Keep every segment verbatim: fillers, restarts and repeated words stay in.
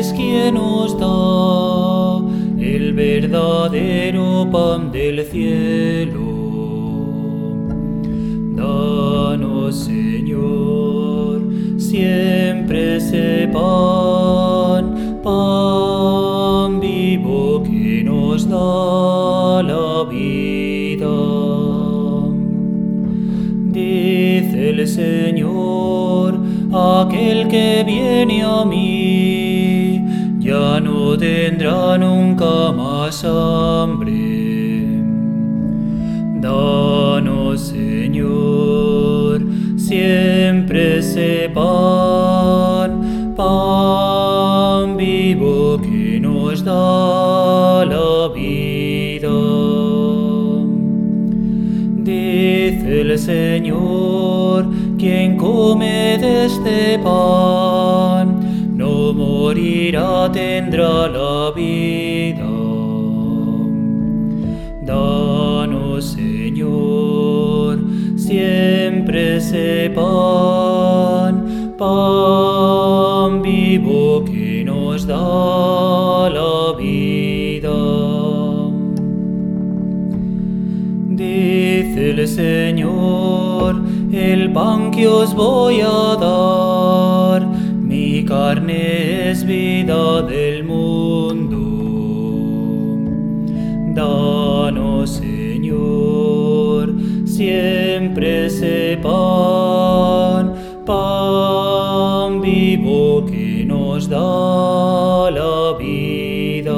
es quien nos da el verdadero pan del cielo. Danos, Señor, siempre ese pan, pan vivo que nos da la vida. Dice el Señor, aquel que viene a mí ya no tendrá nunca más hambre. Danos, Señor, siempre ese pan, pan vivo que nos da la vida. Dice el Señor, quien come de este pan no morirá, tendrá la vida. Danos, Señor, siempre ese pan, pan vivo que nos da la vida. Dice el Señor, el pan que os voy a dar, mi carne es vida del mundo. Danos, Señor, siempre ese pan, pan vivo que nos da la vida.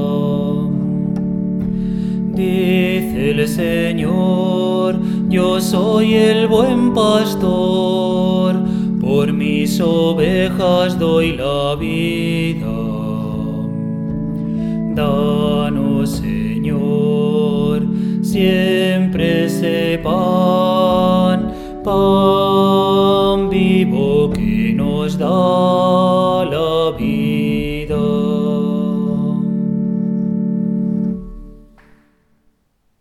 Dice el Señor, yo soy el buen pastor, por mis ovejas doy la vida. Danos, Señor, siempre ese pan, pan vivo que nos da la vida.